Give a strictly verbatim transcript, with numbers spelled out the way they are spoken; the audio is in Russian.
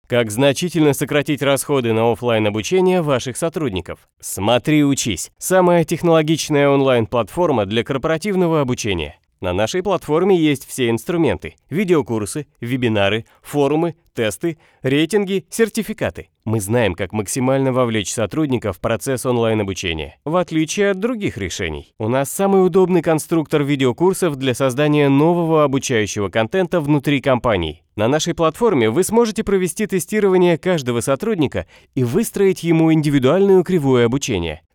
Как значительно сократить расходы на офлайн обучение ваших сотрудников? Смотри, учись. Самая технологичная онлайн-платформа для корпоративного обучения. На нашей платформе есть все инструменты: видеокурсы, вебинары, форумы, тесты, рейтинги, сертификаты. Мы знаем, как максимально вовлечь сотрудников в процесс онлайн-обучения, в отличие от других решений. У нас самый удобный конструктор видеокурсов для создания нового обучающего контента внутри компаний. На нашей платформе вы сможете провести тестирование каждого сотрудника и выстроить ему индивидуальную кривую обучения.